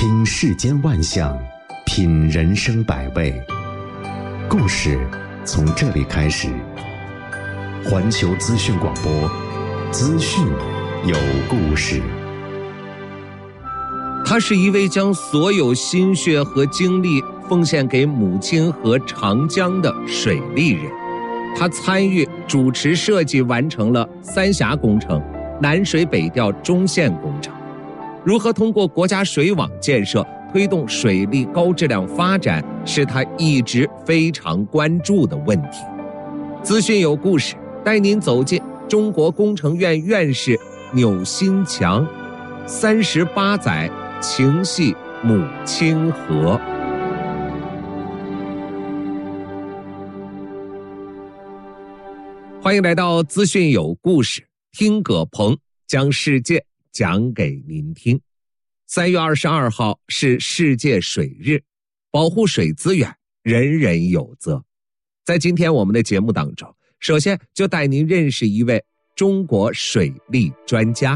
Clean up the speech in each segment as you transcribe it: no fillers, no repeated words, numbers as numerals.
听世间万象，品人生百味。故事从这里开始。环球资讯广播，资讯有故事。 他是一位将所有心血和精力奉献给母亲和长江的水利人。他参与主持设计完成了三峡工程、南水北调中线工程。如何通过国家水网建设推动水利高质量发展，是他一直非常关注的问题。资讯有故事，带您走进中国工程院院士钮新强38载情系母亲河。欢迎来到资讯有故事，听葛鹏将世界讲给您听。3月22号是世界水日，保护水资源，人人有责。在今天我们的节目当中，首先就带您认识一位中国水利专家。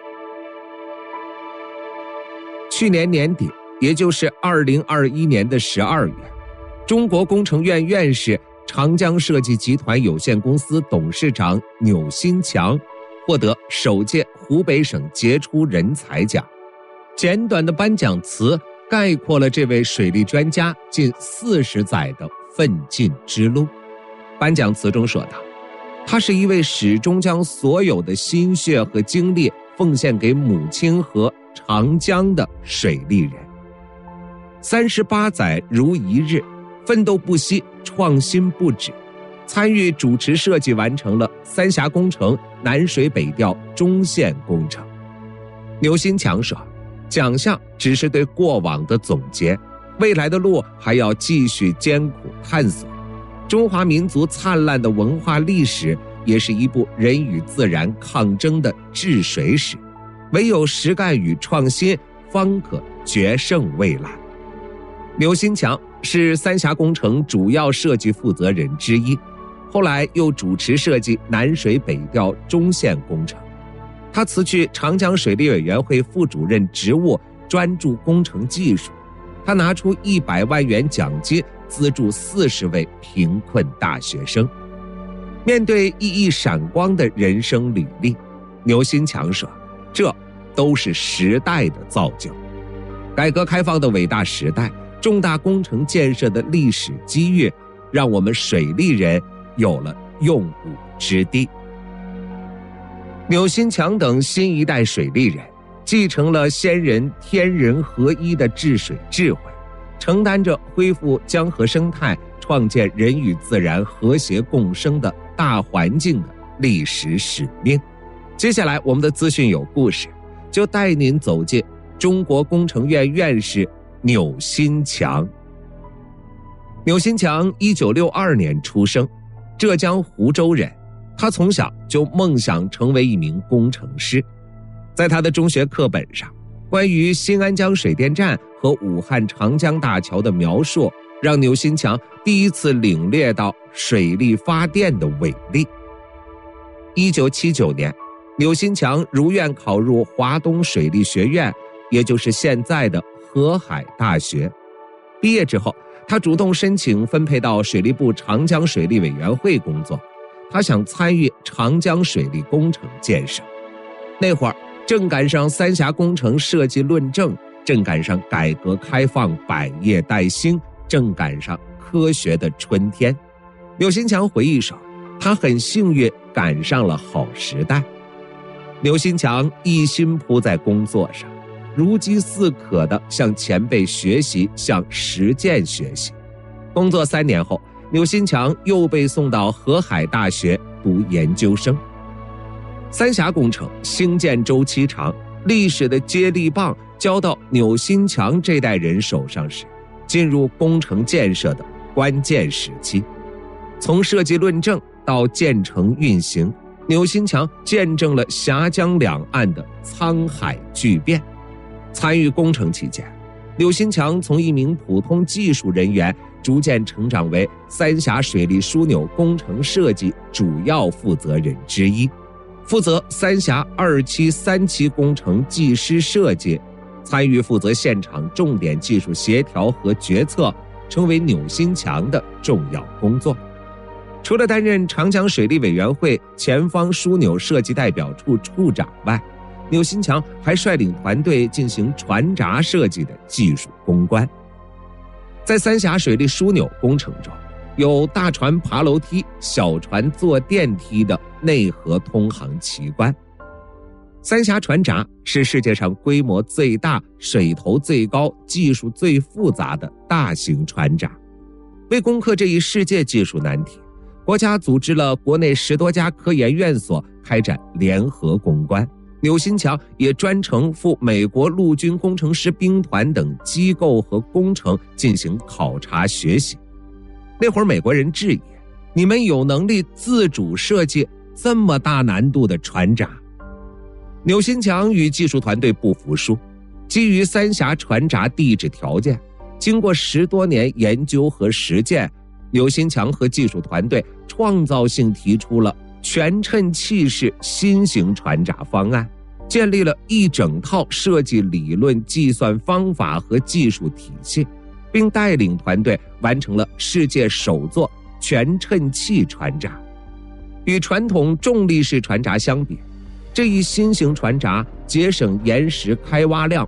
去年年底，也就是2021年的12月，中国工程院院士、长江设计集团有限公司董事长钮新强获得首届湖北省杰出人才奖。简短的颁奖词概括了这位水利专家近40载的奋进之路。颁奖词中说道，他是一位始终将所有的心血和精力奉献给母亲和长江的水利人。38载如一日，奋斗不息，创新不止，参与主持设计完成了三峡工程、南水北调中线工程。钮新强说，奖项只是对过往的总结，未来的路还要继续艰苦探索。中华民族灿烂的文化历史也是一部人与自然抗争的治水史，唯有实干与创新，方可决胜未来。钮新强是三峡工程主要设计负责人之一，后来又主持设计南水北调中线工程。他辞去长江水利委员会副主任职务，专注工程技术。他拿出100万元奖金资助40位贫困大学生。面对熠熠闪光的人生履历，钮新强说，这都是时代的造就。改革开放的伟大时代，重大工程建设的历史机遇，让我们水利人有了用武之地。钮新强等新一代水利人继承了先人天人合一的治水智慧，承担着恢复江河生态、创建人与自然和谐共生的大环境的历史使命。接下来我们的资讯有故事，就带您走进中国工程院院士钮新强。钮新强1962年出生，浙江湖州人。他从小就梦想成为一名工程师。在他的中学课本上，关于新安江水电站和武汉长江大桥的描述，让钮新强第一次领略到水力发电的伟力。1979年，钮新强如愿考入华东水利学院，也就是现在的河海大学。毕业之后，他主动申请分配到水利部长江水利委员会工作。他想参与长江水利工程建设。那会儿正赶上三峡工程设计论证，正赶上改革开放百业待兴，正赶上科学的春天。钮新强回忆说，他很幸运赶上了好时代。钮新强一心扑在工作上，如饥似渴地向前辈学习，向实践学习。工作3年后，钮新强又被送到河海大学读研究生。三峡工程兴建周期长，历史的接力棒交到钮新强这代人手上时，进入工程建设的关键时期。从设计论证到建成运行，钮新强见证了峡江两岸的沧海巨变。参与工程期间，钮新强从一名普通技术人员逐渐成长为三峡水利枢纽工程设计主要负责人之一，负责三峡2期、3期工程技师设计、 参与负责现场重点技术协调和决策，成为纽新强的重要工作。除了担任长江水利委员会前方枢纽设计代表处处长外，纽新强还率领团队进行船闸设计的技术攻关。在三峡水利枢纽工程中，有大船爬楼梯、小船坐电梯的内河通航奇观。三峡船闸是世界上规模最大、水头最高、技术最复杂的大型船闸。为攻克这一世界技术难题，国家组织了国内10多家科研院所开展联合攻关。纽新强也专程赴美国陆军工程师兵团等机构和工程进行考察学习。那会儿美国人质疑，你们有能力自主设计这么大难度的船闸？纽新强与技术团队不服输，基于三峡船闸地质条件，经过10多年研究和实践，纽新强和技术团队创造性提出了全衬气式新型船闸方案，建立了一整套设计理论、计算方法和技术体系，并带领团队完成了世界首座全衬气船闸。与传统重力式船闸相比，这一新型船闸节省岩石开挖量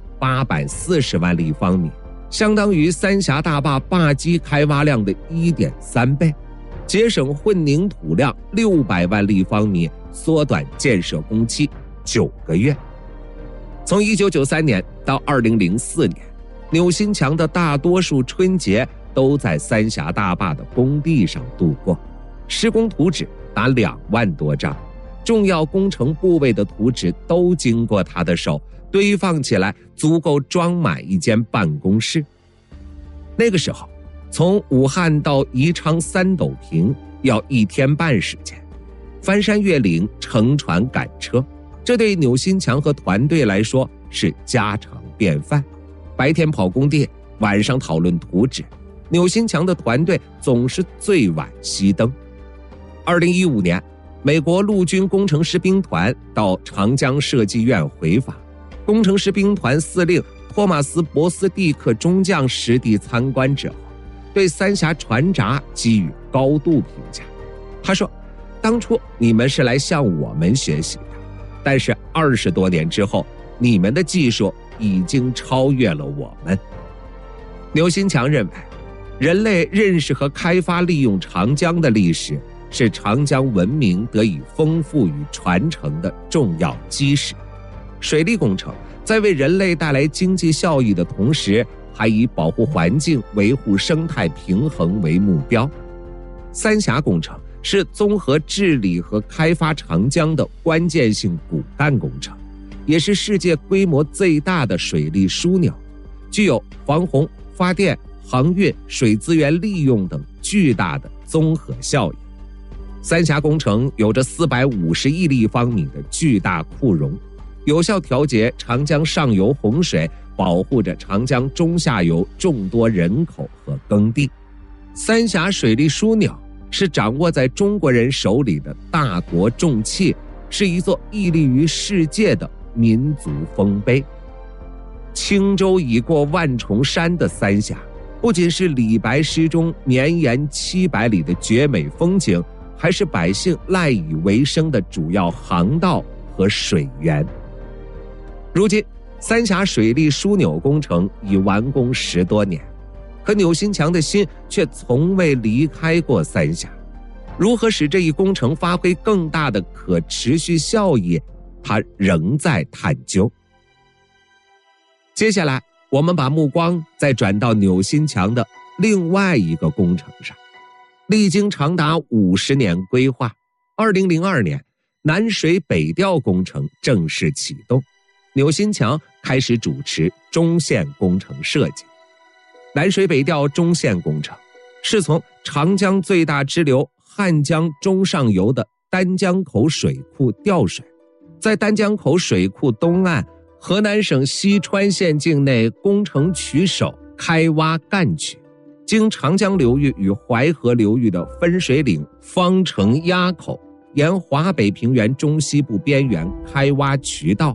840万立方米，相当于三峡大坝坝基开挖量的 1.3 倍，节省混凝土量600万立方米，缩短建设工期9个月。从1993年到2004年，纽新强的大多数春节都在三峡大坝的工地上度过，施工图纸达2万多张，重要工程部位的图纸都经过他的手，堆放起来足够装满一间办公室。那个时候，从武汉到宜昌3斗坪要1天半时间，翻山越岭，乘船赶车，这对纽新强和团队来说是家常便饭。白天跑工地，晚上讨论图纸，纽新强的团队总是最晚熄灯。2015年，美国陆军工程师兵团到长江设计院回访，工程师兵团司令托马斯·博斯蒂克中将实地参观之后，对三峡船闸给予高度评价。他说，当初你们是来向我们学习的，但是20多年之后，你们的技术已经超越了我们。纽新强认为，人类认识和开发利用长江的历史是长江文明得以丰富与传承的重要基石。水利工程在为人类带来经济效益的同时，还以保护环境、维护生态平衡为目标。三峡工程是综合治理和开发长江的关键性骨干工程，也是世界规模最大的水利枢纽，具有防洪、发电、航运、水资源利用等巨大的综合效益。三峡工程有着450亿立方米的巨大库容，有效调节长江上游洪水，保护着长江中下游众多人口和耕地。三峡水利枢纽是掌握在中国人手里的大国重器，是一座屹立于世界的民族丰碑。轻舟已过万重山的三峡，不仅是李白诗中绵延700里的绝美风景，还是百姓赖以为生的主要航道和水源。如今，三峡水利枢纽工程已完工10多年，可纽新强的心却从未离开过三峡。如何使这一工程发挥更大的可持续效益，他仍在探究。接下来，我们把目光再转到纽新强的另外一个工程上。历经长达50年规划，2002年，南水北调工程正式启动，纽新强开始主持中线工程设计。南水北调中线工程是从长江最大支流汉江中上游的丹江口水库调水，在丹江口水库东岸河南省西川县境内工程取首开挖干渠，经长江流域与淮河流域的分水岭方城垭口，沿华北平原中西部边缘开挖渠道，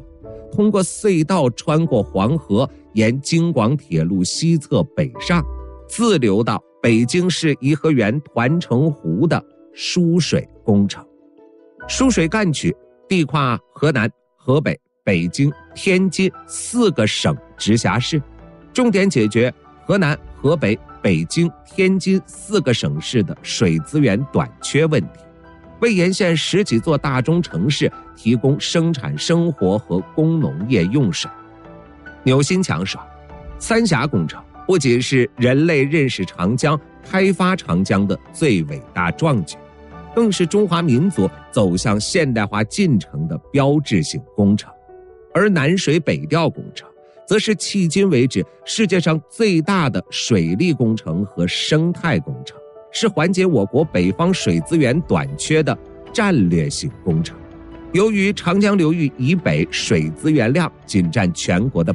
通过隧道穿过黄河，沿京广铁路西侧北上，自流到北京市颐和园团城湖的输水工程。输水干渠地跨河南、河北、北京、天津4个省直辖市，重点解决河南、河北、北京、天津4个省市的水资源短缺问题，为沿线10几座大中城市提供生产生活和工农业用水。钮新强说，三峡工程不仅是人类认识长江、开发长江的最伟大壮举，更是中华民族走向现代化进程的标志性工程。而南水北调工程则是迄今为止世界上最大的水利工程和生态工程，是缓解我国北方水资源短缺的战略性工程。由于长江流域以北水资源量仅占全国的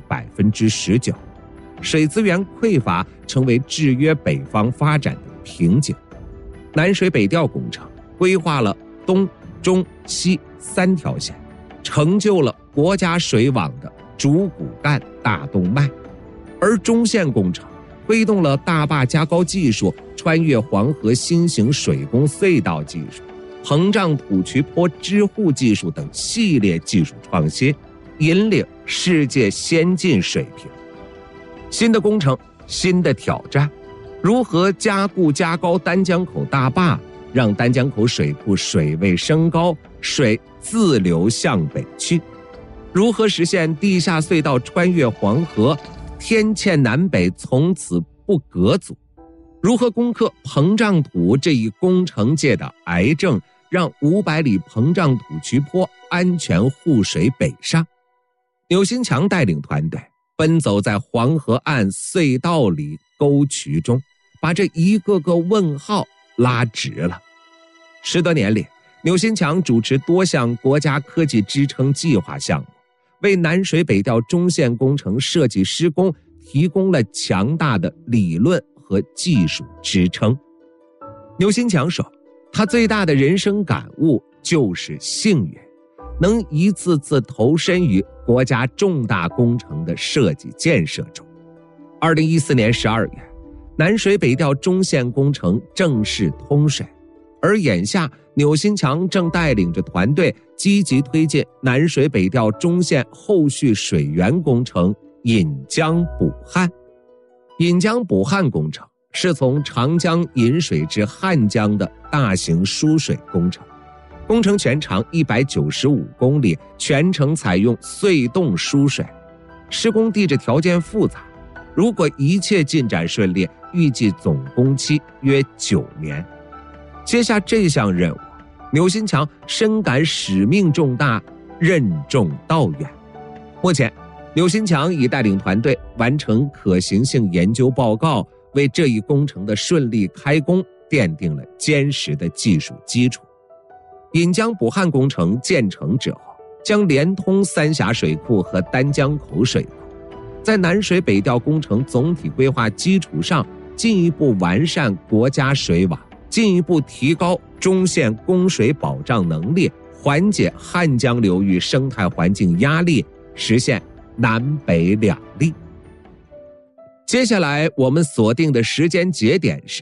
19%， 水资源匮乏成为制约北方发展的瓶颈。南水北调工程规划了东、中、西3条线，成就了国家水网的主骨干大动脉。而中线工程推动了大坝加高技术、穿越黄河新型水工隧道技术、膨胀土渠坡支护技术等系列技术创新，引领世界先进水平。新的工程，新的挑战，如何加固加高丹江口大坝，让丹江口水库水位升高，水自流向北去？如何实现地下隧道穿越黄河，天堑南北从此不隔阻？如何攻克膨胀土这一工程界的癌症，让500里膨胀土渠坡安全护水北上？钮新强带领团队奔走在黄河岸隧道里沟渠中，把这一个个问号拉直了。10多年里，钮新强主持多项国家科技支撑计划项目，为南水北调中线工程设计施工提供了强大的理论和技术支撑。钮新强说，他最大的人生感悟就是幸运，能一次次投身于国家重大工程的设计建设中。2014年12月，南水北调中线工程正式通水，而眼下钮新强正带领着团队积极推进南水北调中线后续水源工程引江补汉。引江补汉工程是从长江引水至汉江的大型输水工程，工程全长195公里，全程采用隧洞输水，施工地质条件复杂，如果一切进展顺利，预计总工期约9年。接下这项任务，钮新强深感使命重大，任重道远。目前，钮新强已带领团队完成可行性研究报告，为这一工程的顺利开工奠定了坚实的技术基础。引江补汉工程建成之后，将连通三峡水库和丹江口水库，在南水北调工程总体规划基础上，进一步完善国家水网，进一步提高中线供水保障能力，缓解汉江流域生态环境压力，实现南北两利。接下来我们锁定的时间节点是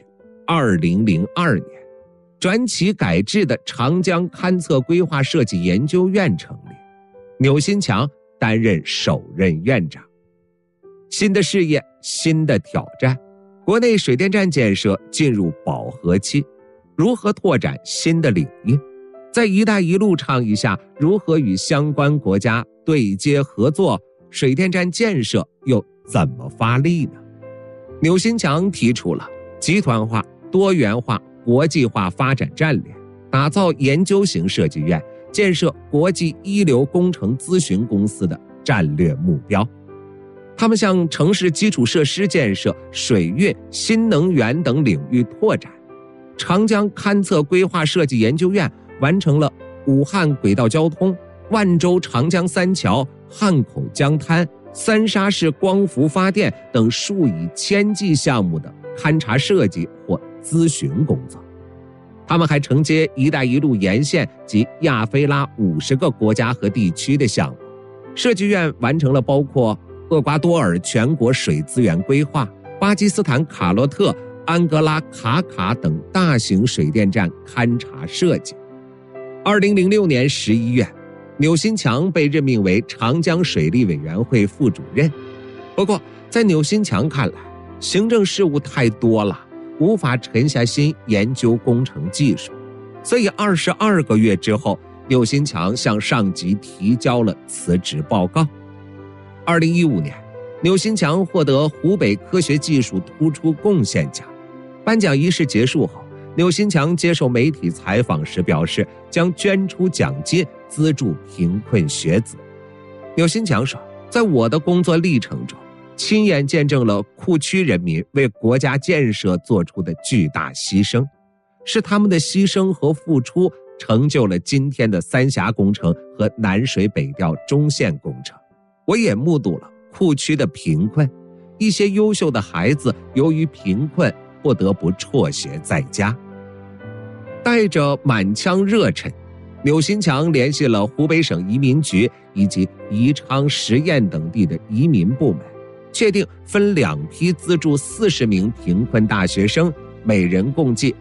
2002年，转起改制的长江勘测规划设计研究院成立，钮新强担任首任院长。新的事业，新的挑战，国内水电站建设进入饱和期，如何拓展新的领域？在一带一路倡议下，如何与相关国家对接合作？水电站建设又怎么发力呢？钮新强提出了集团化、多元化、国际化发展战略，打造研究型设计院，建设国际一流工程咨询公司的战略目标。他们向城市基础设施建设、水运、新能源等领域拓展。长江勘测规划设计研究院完成了武汉轨道交通、万州长江三桥、汉口江滩、三沙市光伏发电等数以千计项目的勘察设计或咨询工作。他们还承接一带一路沿线及亚非拉50个国家和地区的项目， 设计院完成了包括厄瓜多尔全国水资源规划、巴基斯坦卡洛特、安哥拉卡卡等大型水电站勘察设计。2006年11月，钮新强被任命为长江水利委员会副主任。不过，在钮新强看来，行政事务太多了，无法沉下心研究工程技术，所以22个月之后，钮新强向上级提交了辞职报告。2015年，钮新强获得湖北科学技术突出贡献奖。颁奖仪式结束后，钮新强接受媒体采访时表示，将捐出奖金资助贫困学子。钮新强说，在我的工作历程中，亲眼见证了库区人民为国家建设做出的巨大牺牲，是他们的牺牲和付出成就了今天的三峡工程和南水北调中线工程。我也目睹了库区的贫困，一些优秀的孩子由于贫困不得不辍学在家。带着满腔热忱，钮新强联系了湖北省移民局以及宜昌、十堰等地的移民部门，确定分2批资助40名贫困大学生，每人共计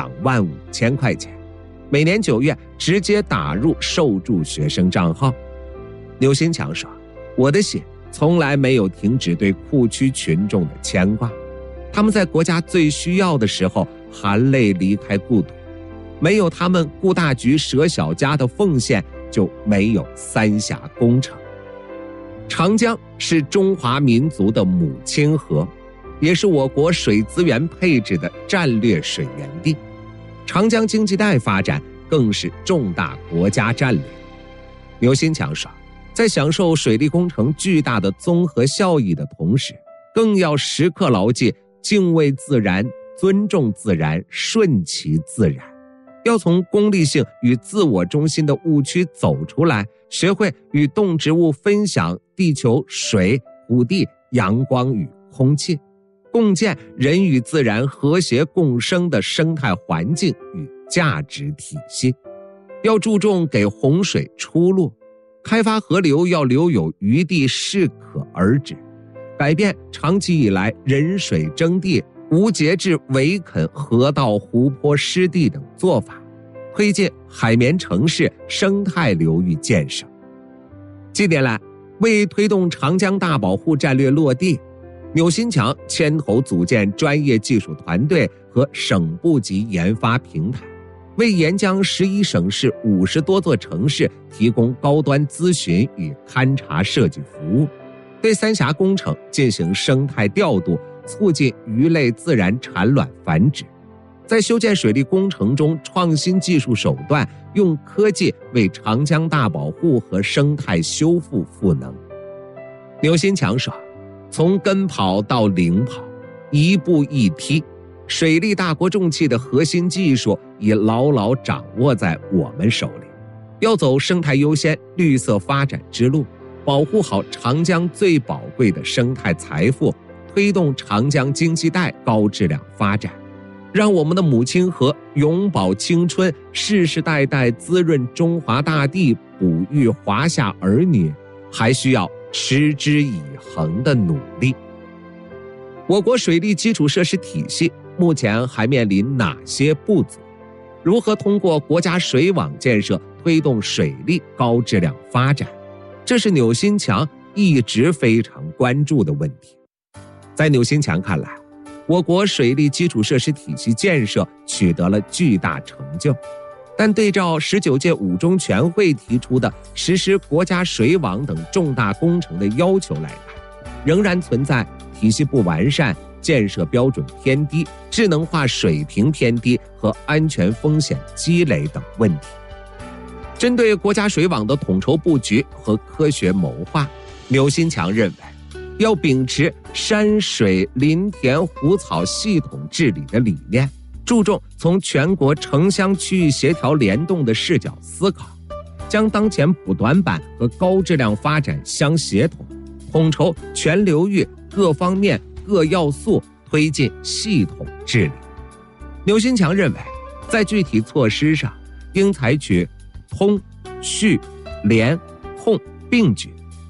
25000块钱，每年9月直接打入受助学生账号。钮新强说，我的心从来没有停止对库区群众的牵挂，他们在国家最需要的时候含泪离开故土，没有他们顾大局舍小家的奉献，就没有三峡工程。长江是中华民族的母亲河，也是我国水资源配置的战略水源地。长江经济带发展更是重大国家战略。钮新强说，在享受水利工程巨大的综合效益的同时，更要时刻牢记敬畏自然、尊重自然、顺其自然。要从功利性与自我中心的误区走出来，学会与动植物分享地球水、土地、阳光与空气，共建人与自然和谐共生的生态环境与价值体系。要注重给洪水出路，开发河流要留有余地，适可而止，改变长期以来人水争地、无节制围垦河道、湖泊、湿地等做法，推进海绵城市生态流域建设。近年来，为推动长江大保护战略落地，钮新强牵头组建专业技术团队和省部级研发平台，为沿江11省市50多座城市提供高端咨询与勘察设计服务，对三峡工程进行生态调度，促进鱼类自然产卵繁殖，在修建水利工程中创新技术手段，用科技为长江大保护和生态修复赋能。钮新强说，从跟跑到领跑，一步一踢，水利大国重器的核心技术已牢牢掌握在我们手里。要走生态优先、绿色发展之路，保护好长江最宝贵的生态财富，推动长江经济带高质量发展，让我们的母亲河永葆青春，世世代代滋润中华大地，哺育华夏儿女，还需要持之以恒的努力。我国水利基础设施体系目前还面临哪些不足？如何通过国家水网建设推动水利高质量发展？这是钮新强一直非常关注的问题。在钮新强看来，我国水利基础设施体系建设取得了巨大成就，但对照19届五中全会提出的实施国家水网等重大工程的要求来看，仍然存在体系不完善、建设标准偏低、智能化水平偏低和安全风险积累等问题。针对国家水网的统筹布局和科学谋划，钮新强认为，要秉持山水林田湖草系统治理的理念，注重从全国城乡区域协调联动的视角思考，将当前补短板和高质量发展相协同，统筹全流域各方面各要素，推进系统治理。钮新强认为，在具体措施上，应采取通、续、联、控并举，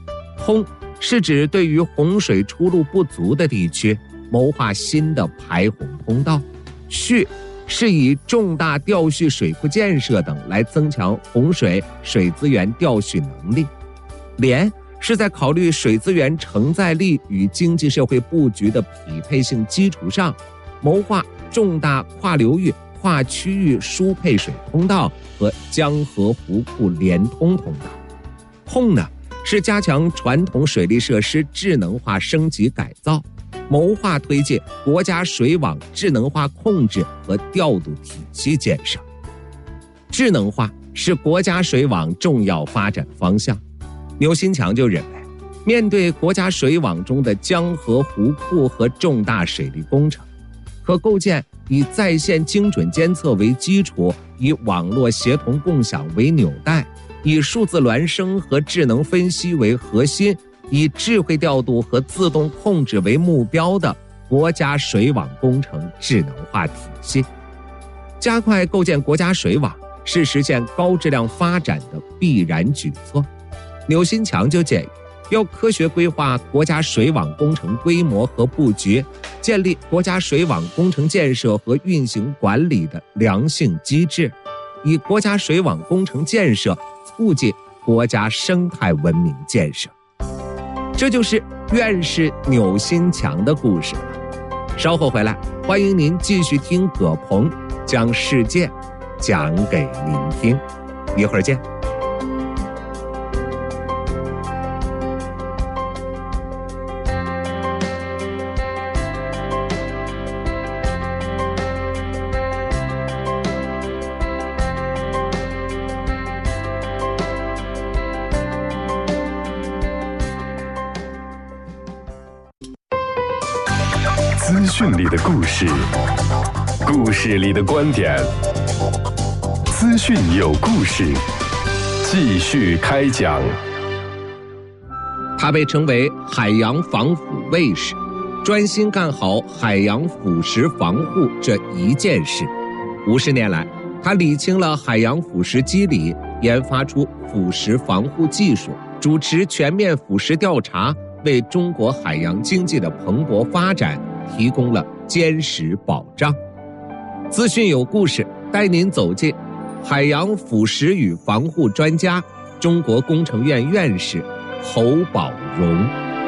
通是指对于洪水出路不足的地区谋划新的排洪通道，蓄是以重大调蓄水库建设等来增强洪水水资源调蓄能力，联是在考虑水资源承载力与经济社会布局的匹配性基础上，谋划重大跨流域、跨区域输配水通道和江河湖库连通通道。通呢，是加强传统水利设施智能化升级改造，谋划推进国家水网智能化控制和调度体系建设。智能化是国家水网重要发展方向。牛新强就认为，面对国家水网中的江河湖库和重大水利工程，可构建以在线精准监测为基础，以网络协同共享为纽带，以数字孪生和智能分析为核心，以智慧调度和自动控制为目标的国家水网工程智能化体系。加快构建国家水网是实现高质量发展的必然举措。牛新强就建议，要科学规划国家水网工程规模和布局，建立国家水网工程建设和运行管理的良性机制，以国家水网工程建设促进国家生态文明建设。这就是院士牛新强的故事了。稍后回来，欢迎您继续听葛鹏将世界讲给您听。一会儿见。 资讯里的故事，故事里的观点，资讯有故事，继续开讲。 他被称为海洋防腐卫士，专心干好海洋腐蚀防护这一件事。50年来，他理清了海洋腐蚀机理，研发出腐蚀防护技术，主持全面腐蚀调查，为中国海洋经济的蓬勃发展提供了坚实保障。资讯有故事，带您走进海洋腐蚀与防护专家、中国工程院院士侯宝荣。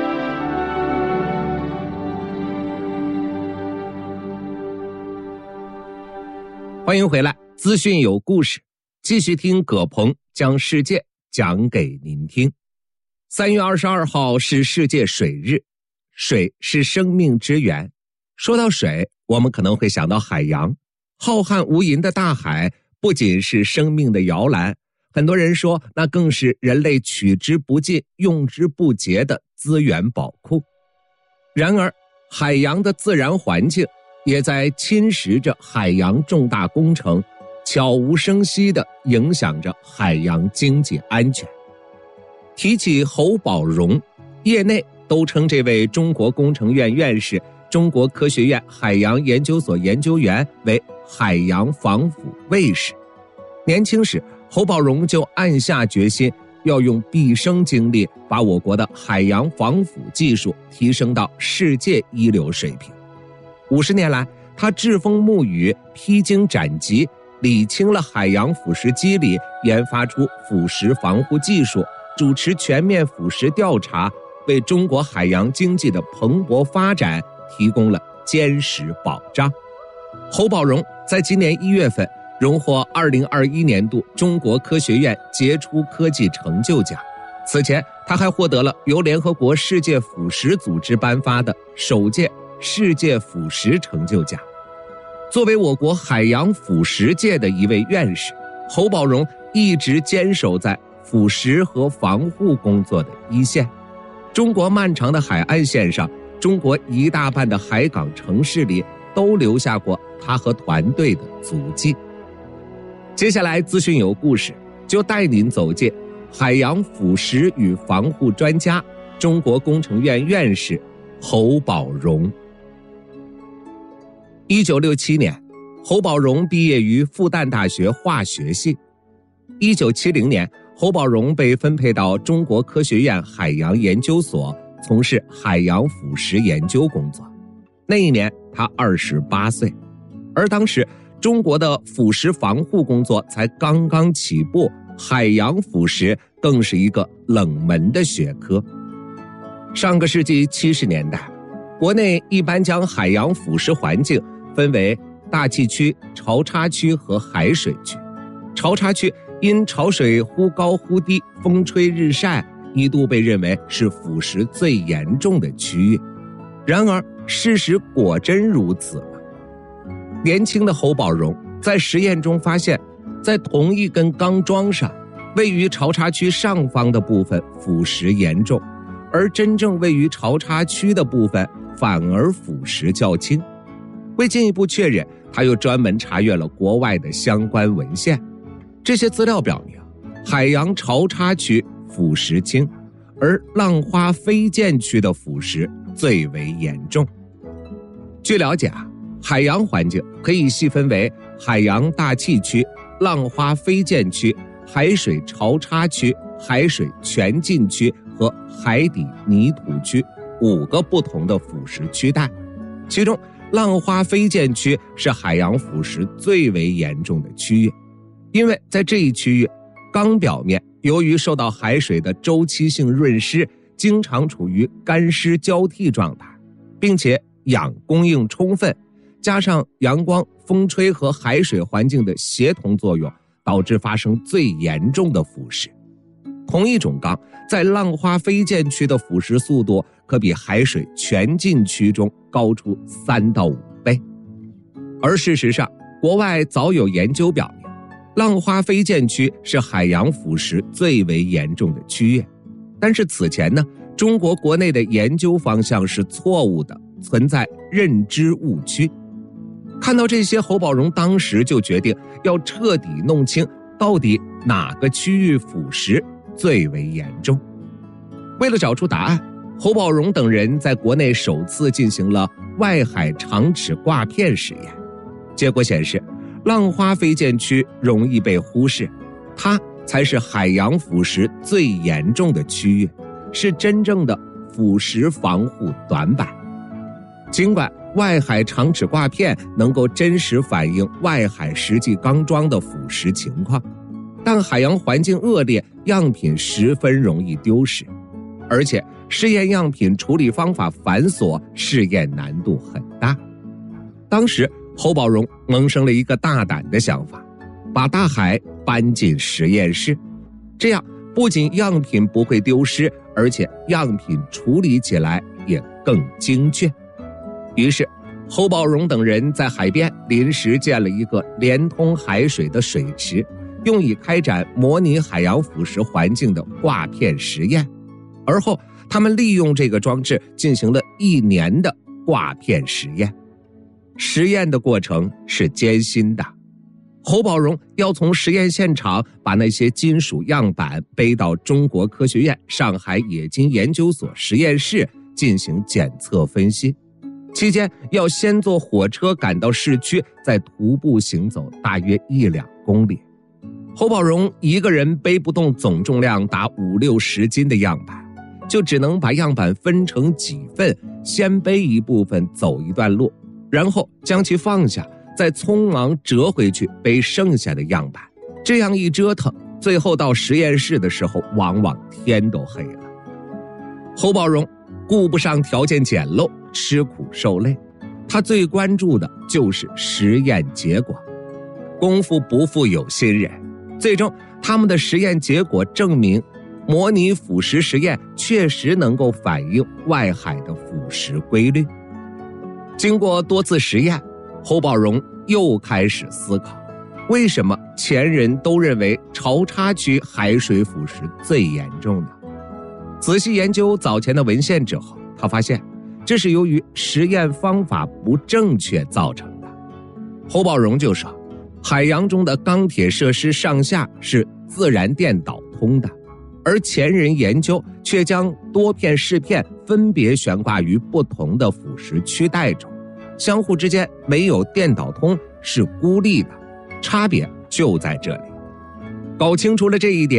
欢迎回来，资讯有故事，继续听葛鹏将世界讲给您听。3月22号是世界水日，水是生命之源。说到水，我们可能会想到海洋。浩瀚无垠的大海不仅是生命的摇篮，很多人说那更是人类取之不尽、用之不竭的资源宝库。然而，海洋的自然环境也在侵蚀着海洋重大工程，悄无声息地影响着海洋经济安全。提起侯宝荣，业内都称这位中国工程院院士、中国科学院海洋研究所研究员为海洋防腐卫士。年轻时，侯宝荣就暗下决心，要用毕生精力把我国的海洋防腐技术提升到世界一流水平。50年来，他栉风沐雨，披荆斩棘，理清了海洋腐蚀机理，研发出腐蚀防护技术，主持全面腐蚀调查，为中国海洋经济的蓬勃发展提供了坚实保障。侯宝荣在今年1月份荣获2021年度中国科学院杰出科技成就奖。此前，他还获得了由联合国世界腐蚀组织颁发的首届世界腐蚀成就奖。作为我国海洋腐蚀界的一位院士，侯宝荣一直坚守在腐蚀和防护工作的一线。中国漫长的海岸线上，中国一大半的海港城市里都留下过他和团队的足迹。接下来资讯有故事，就带您走进海洋腐蚀与防护专家、中国工程院院士侯宝荣。1967年，侯宝荣毕业于复旦大学化学系。1970年， 侯宝荣被分配到中国科学院海洋研究所从事海洋腐蚀研究工作。那一年他28岁，而当时中国的腐蚀防护工作才刚刚起步，海洋腐蚀更是一个冷门的学科。上个世纪70年代，国内一般将海洋腐蚀环境分为大气区、潮差区和海水区。潮差区因潮水忽高忽低，风吹日晒，一度被认为是腐蚀最严重的区域。然而事实果真如此吗？年轻的侯宝荣在实验中发现，在同一根钢桩上，位于潮差区上方的部分腐蚀严重，而真正位于潮差区的部分反而腐蚀较轻。为进一步确认，他又专门查阅了国外的相关文献。这些资料表明，海洋潮差区腐蚀轻，而浪花飞溅区的腐蚀最为严重。据了解，海洋环境可以细分为海洋大气区、浪花飞溅区、海水潮差区、海水全浸区和海底泥土区5个不同的腐蚀区带。其中浪花飞溅区是海洋腐蚀最为严重的区域，因为在这一区域，钢表面由于受到海水的周期性润湿，经常处于干湿交替状态，并且氧供应充分，加上阳光、风吹和海水环境的协同作用，导致发生最严重的腐蚀。同一种钢在浪花飞溅区的腐蚀速度可比海水全浸区中高出3到5倍。而事实上，国外早有研究表明，浪花飞溅区是海洋腐蚀最为严重的区域。但是此前呢，中国国内的研究方向是错误的，存在认知误区。看到这些，侯宝荣当时就决定要彻底弄清到底哪个区域腐蚀最为严重。为了找出答案，侯宝荣等人在国内首次进行了外海长齿挂片实验。结果显示，浪花飞溅区容易被忽视，它才是海洋腐蚀最严重的区域，是真正的腐蚀防护短板。尽管外海长齿挂片能够真实反映外海实际钢桩的腐蚀情况，但海洋环境恶劣，样品十分容易丢失，而且试验样品处理方法繁琐，试验难度很大。当时侯宝荣萌生了一个大胆的想法，把大海搬进实验室，这样不仅样品不会丢失，而且样品处理起来也更精确。于是侯宝荣等人在海边临时建了一个连通海水的水池，用以开展模拟海洋腐蚀环境的挂片实验。而后他们利用这个装置进行了1年的挂片实验。实验的过程是艰辛的，侯宝荣要从实验现场把那些金属样板背到中国科学院上海冶金研究所实验室进行检测分析，期间要先坐火车赶到市区，再徒步行走大约1-2公里。侯宝荣一个人背不动总重量达50-60斤的样板，就只能把样板分成几份，先背一部分走一段路，然后将其放下，再匆忙折回去背剩下的样板。这样一折腾，最后到实验室的时候，往往天都黑了。侯宝荣顾不上条件简陋，吃苦受累，他最关注的就是实验结果。功夫不负有心人，最终他们的实验结果证明，模拟腐蚀实验确实能够反映外海的腐蚀规律。经过多次实验，侯宝荣又开始思考，为什么前人都认为潮差区海水腐蚀最严重呢？仔细研究早前的文献之后，他发现这是由于实验方法不正确造成的。侯宝荣就说，海洋中的钢铁设施上下是自然电导通的，而前人研究却将多片试片分别悬挂于不同的腐蚀区带中，相互之间没有电导通，是孤立的，差别就在这里。搞清楚了这一点，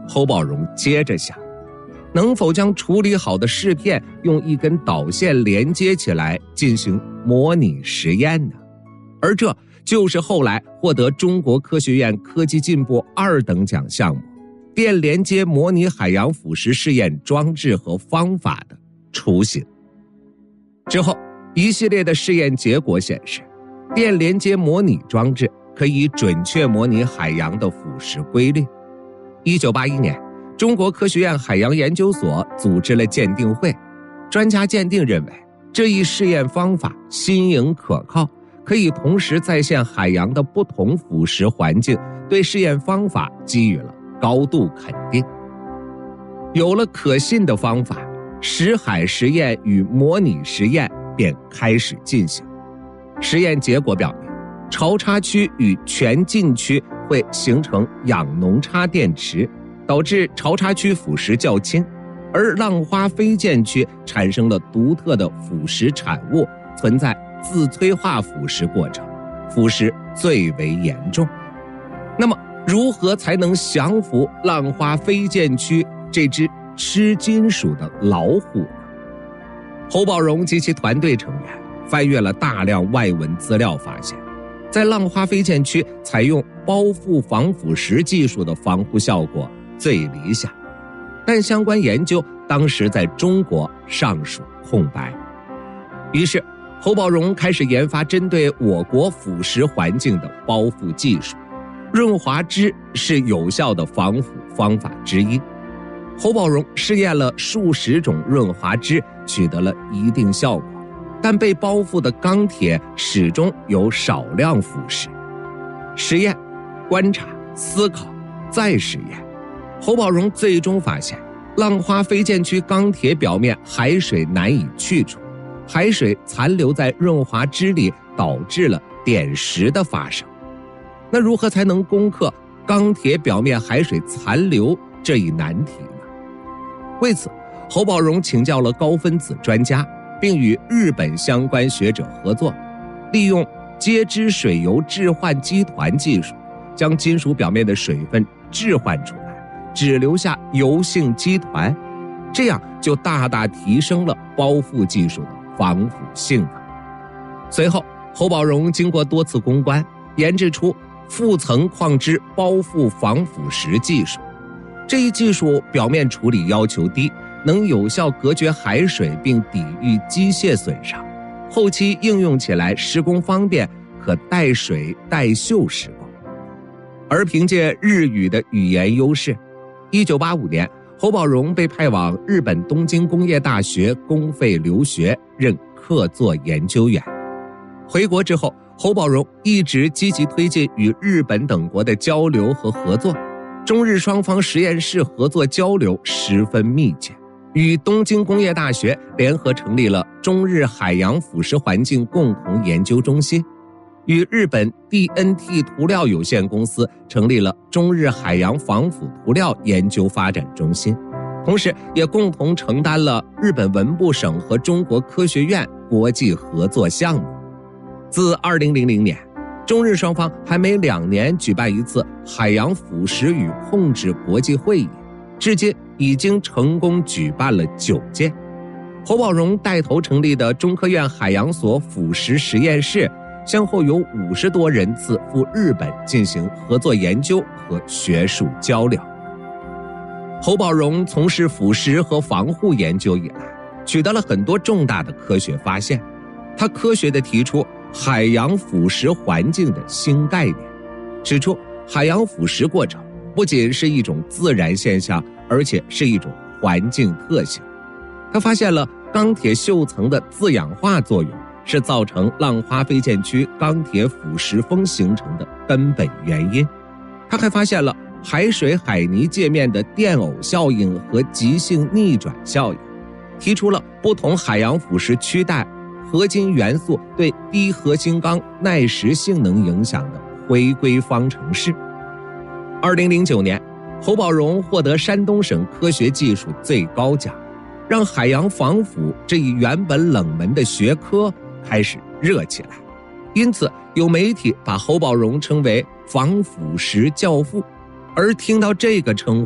侯宝荣接着想，能否将处理好的试片用一根导线连接起来进行模拟实验呢？而这就是后来获得中国科学院科技进步2等奖项目电连接模拟海洋腐蚀试验装置和方法的雏形。之后，一系列的试验结果显示，电连接模拟装置可以准确模拟海洋的腐蚀规律。1981年，中国科学院海洋研究所组织了鉴定会，专家鉴定认为，这一试验方法新颖可靠，可以同时再现海洋的不同腐蚀环境，对试验方法给予了高度肯定。有了可信的方法，实海实验与模拟实验便开始进行。实验结果表明，潮差区与全浸区会形成氧浓差电池，导致潮差区腐蚀较轻，而浪花飞溅区产生了独特的腐蚀产物，存在自催化腐蚀过程，腐蚀最为严重。那么，如何才能降服浪花飞溅区这只吃金属的老虎呢？侯宝荣及其团队成员翻阅了大量外文资料，发现在浪花飞溅区采用包覆防腐蚀技术的防护效果最理想，但相关研究当时在中国尚属空白。于是侯宝荣开始研发针对我国腐蚀环境的包覆技术，润滑脂是有效的防腐方法之一。侯宝荣试验了数十种润滑脂，取得了一定效果，但被包覆的钢铁始终有少量腐蚀。实验、观察、思考、再实验，侯宝荣最终发现，浪花飞溅区钢铁表面海水难以去除，海水残留在润滑脂里，导致了点石的发生。那如何才能攻克钢铁表面海水残留这一难题呢？为此，侯宝荣请教了高分子专家，并与日本相关学者合作，利用接脂水油置换基团技术，将金属表面的水分置换出来，只留下油性基团，这样就大大提升了包覆技术的防腐性能。随后，侯宝荣经过多次攻关，研制出覆层矿脂包覆防腐蚀技术。这一技术表面处理要求低，能有效隔绝海水并抵御机械损伤，后期应用起来施工方便，可带水带锈施工。而凭借日语的语言优势，1985年侯宝荣被派往日本东京工业大学公费留学，任客座研究员。回国之后，侯宝荣一直积极推进与日本等国的交流和合作，中日双方实验室合作交流十分密切，与东京工业大学联合成立了中日海洋腐蚀环境共同研究中心，与日本 DNT 涂料有限公司成立了中日海洋防腐涂料研究发展中心，同时也共同承担了日本文部省和中国科学院国际合作项目。自2000年，中日双方还每2年举办一次海洋腐蚀与控制国际会议，至今已经成功举办了9届。侯宝荣带头成立的中科院海洋所腐蚀实验室，先后有50多人次赴日本进行合作研究和学术交流。侯宝荣从事腐蚀和防护研究以来，取得了很多重大的科学发现。他科学地提出海洋腐蚀环境的新概念，指出海洋腐蚀过程不仅是一种自然现象，而且是一种环境特性。他发现了钢铁锈层的自氧化作用是造成浪花飞溅区钢铁腐蚀风形成的根本原因。他还发现了海水海泥界面的电偶效应和极性逆转效应，提出了不同海洋腐蚀区带合金元素对低合金钢耐蚀性能影响的回归方程式。2009年，侯宝荣获得山东省科学技术最高奖，让海洋防腐这一原本冷门的学科开始热起来。因此，有媒体把侯宝荣称为防腐蚀教父。而听到这个称呼，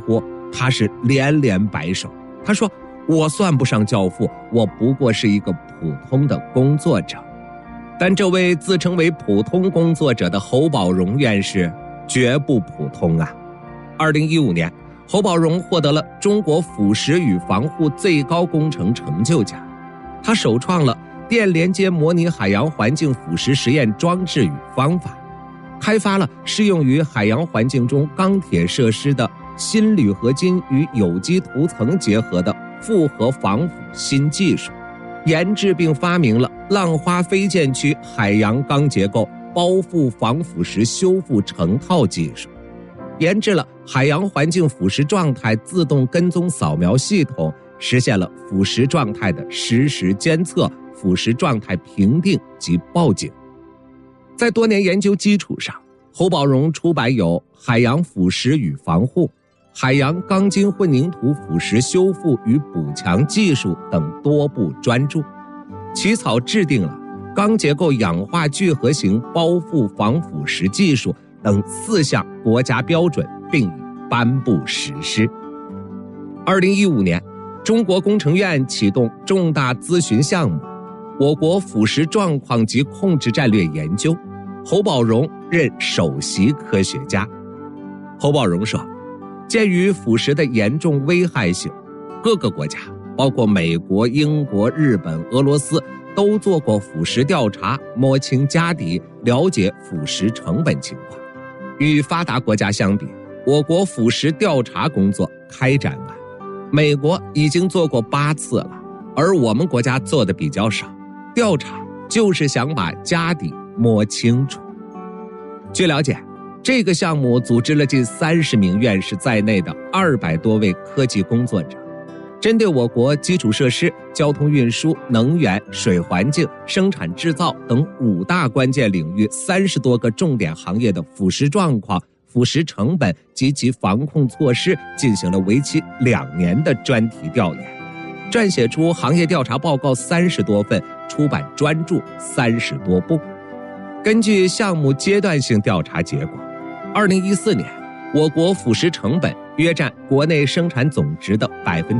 他是连连摆手。他说，我算不上教父，我不过是一个普通的工作者。但这位自称为普通工作者的侯宝荣院士绝不普通啊。2015年，侯宝荣获得了中国腐蚀与防护最高工程成就奖。他首创了电连接模拟海洋环境腐蚀实验装置与方法，开发了适用于海洋环境中钢铁设施的新铝合金与有机涂层结合的复合防腐新技术，研制并发明了浪花飞溅区海洋钢结构包覆防腐蚀修复成套技术，研制了海洋环境腐蚀状态自动跟踪扫描系统，实现了腐蚀状态的实时监测、腐蚀状态评定及报警。在多年研究基础上，侯宝荣出版有《海洋腐蚀与防护》《海洋钢筋混凝土腐蚀修复与补强技术》等多部专著，起草制定了钢结构氧化聚合型包覆防腐蚀技术等4项国家标准，并已颁布实施。2015年，中国工程院启动重大咨询项目我国腐蚀状况及控制战略研究，侯宝荣任首席科学家。侯宝荣说，鉴于腐蚀的严重危害性，各个国家包括美国、英国、日本、俄罗斯都做过腐蚀调查，摸清家底，了解腐蚀成本情况。与发达国家相比，我国腐蚀调查工作开展晚，美国已经做过8次了，而我们国家做的比较少。调查就是想把家底摸清楚。据了解，这个项目组织了近30名院士在内的200多位科技工作者，针对我国基础设施、交通运输、能源、水环境、生产制造等5大关键领域30多个重点行业的腐蚀状况、腐蚀成本及其防控措施进行了为期2年的专题调研，撰写出行业调查报告30多份，出版专著30多部。根据项目阶段性调查结果，2014年我国腐蚀成本约占国内生产总值的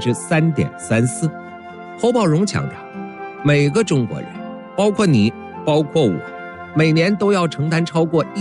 3.34%。 侯宝荣强调，每个中国人，包括你，包括我，每年都要承担超过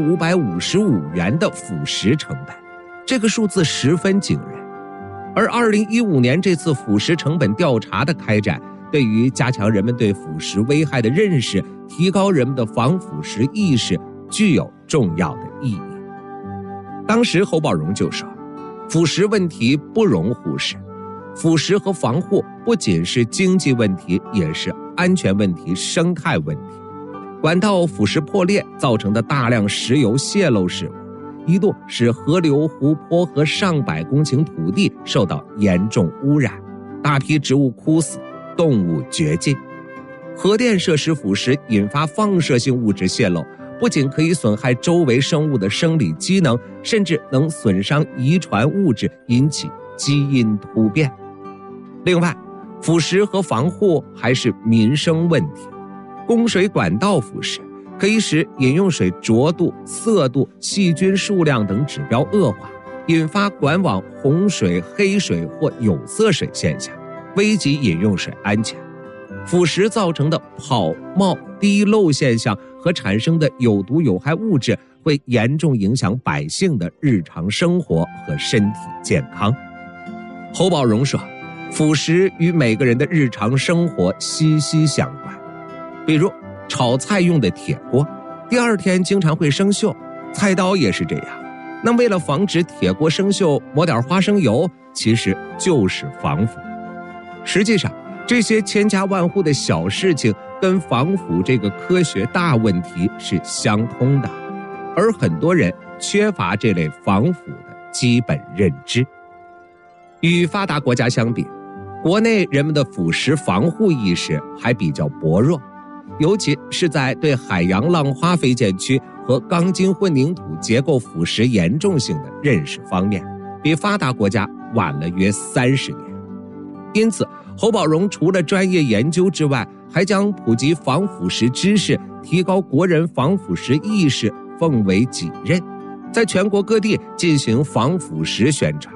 1555元的腐蚀成本，这个数字十分惊人。而2015年这次腐蚀成本调查的开展，对于加强人们对腐蚀危害的认识，提高人们的防腐蚀意识，具有重要的意义。当时侯宝荣就说，腐蚀问题不容忽视，腐蚀和防护不仅是经济问题，也是安全问题、生态问题。管道腐蚀破裂造成的大量石油泄漏事故，一度使河流、湖泊和上百公顷土地受到严重污染，大批植物枯死，动物绝迹。核电设施腐蚀引发放射性物质泄漏，不仅可以损害周围生物的生理机能，甚至能损伤遗传物质，引起基因突变。另外，腐蚀和防护还是民生问题。供水管道腐蚀可以使饮用水浊度、色度、细菌数量等指标恶化，引发管网洪水、黑水或有色水现象，危及饮用水安全。腐蚀造成的跑、冒、滴漏现象和产生的有毒有害物质，会严重影响百姓的日常生活和身体健康。侯宝荣说，腐蚀与每个人的日常生活息息相关。比如炒菜用的铁锅，第2天经常会生锈，菜刀也是这样。那为了防止铁锅生锈，抹点花生油，其实就是防腐。实际上，这些千家万户的小事情跟防腐这个科学大问题是相通的，而很多人缺乏这类防腐的基本认知。与发达国家相比，国内人们的腐蚀防护意识还比较薄弱，尤其是在对海洋浪花飞溅区和钢筋混凝土结构腐蚀严重性的认识方面，比发达国家晚了约30年。因此，侯宝荣除了专业研究之外，还将普及防腐蚀知识、提高国人防腐蚀意识奉为己任，在全国各地进行防腐蚀宣传。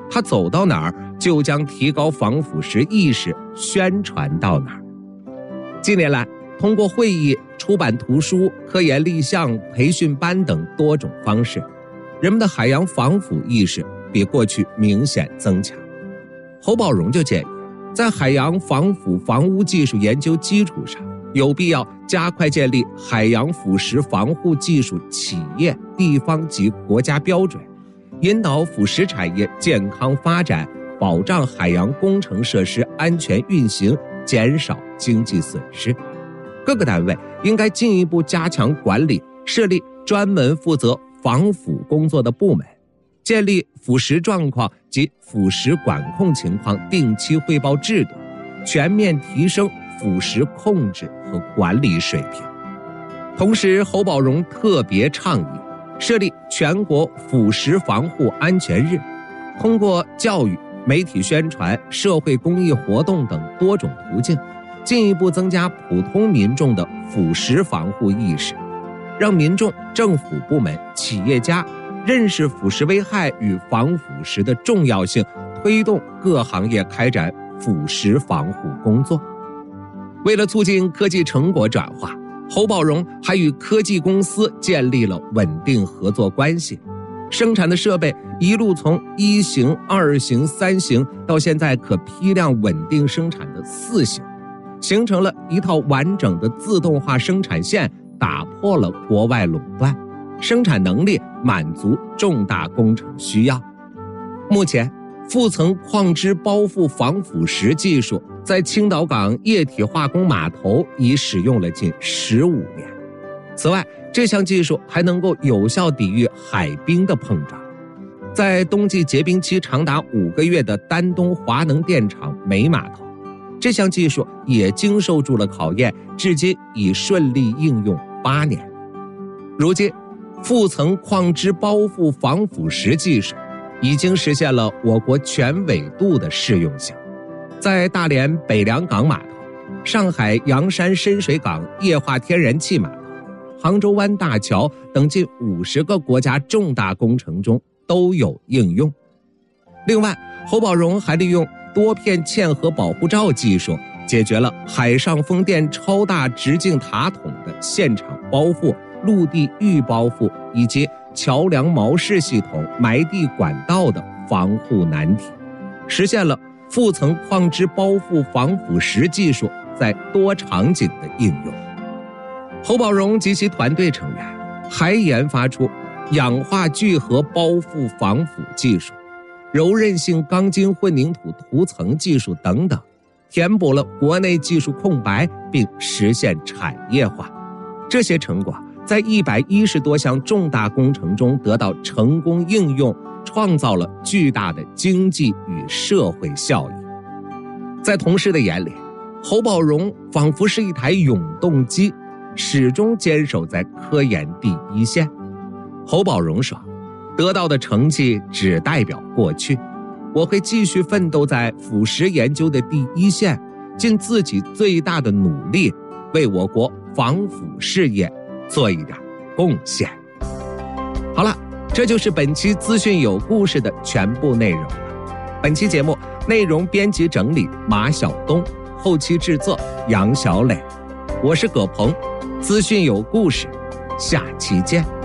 他走到哪儿就将提高防腐蚀意识宣传到哪儿。近年来，通过会议、出版图书、科研立项、培训班等多种方式，人们的海洋防腐意识比过去明显增强。侯宝荣就建议，在海洋防腐防污技术研究基础上，有必要加快建立海洋腐蚀防护技术企业、地方及国家标准，引导腐蚀产业健康发展，保障海洋工程设施安全运行，减少经济损失。各个单位应该进一步加强管理，设立专门负责防腐工作的部门，建立腐蚀状况及腐蚀管控情况定期汇报制度，全面提升腐蚀控制和管理水平。同时，侯宝荣特别倡议设立全国腐蚀防护安全日，通过教育、媒体宣传、社会公益活动等多种途径，进一步增加普通民众的腐蚀防护意识，让民众、政府部门、企业家认识腐蚀危害与防腐蚀的重要性，推动各行业开展腐蚀防护工作。为了促进科技成果转化，侯宝荣还与科技公司建立了稳定合作关系，生产的设备一路从1型、2型、3型到现在可批量稳定生产的4型，形成了一套完整的自动化生产线，打破了国外垄断，生产能力满足重大工程需要。目前，覆层矿汁包覆防腐蚀技术在青岛港液体化工码头已使用了近15年。此外，这项技术还能够有效抵御海冰的碰撞。在冬季结冰期长达5个月的丹东华能电厂煤码头，这项技术也经受住了考验，至今已顺利应用8年。如今，覆层矿汁包覆防腐蚀技术已经实现了我国全纬度的适用性。在大连北良港码头、上海洋山深水港液化天然气码头、杭州湾大桥等近50个国家重大工程中都有应用。另外，侯宝荣还利用多片嵌合保护罩技术，解决了海上风电超大直径塔筒的现场包覆、陆地预包覆以及桥梁锚式系统、埋地管道的防护难题，实现了覆层矿汁包覆防腐蚀技术在多场景的应用。侯宝荣及其团队成员还研发出氧化聚合包覆防腐技术、柔韧性钢筋混凝土涂层技术等等，填补了国内技术空白，并实现产业化。这些成果在110多项重大工程中得到成功应用，创造了巨大的经济与社会效益。在同事的眼里，侯宝荣仿佛是一台永动机，始终坚守在科研第一线。侯宝荣说，得到的成绩只代表过去，我会继续奋斗在腐蚀研究的第一线，尽自己最大的努力，为我国防腐事业做一点贡献。好了，这就是本期资讯有故事的全部内容了。本期节目内容编辑整理马晓东，后期制作杨小磊，我是葛鹏，资讯有故事，下期见。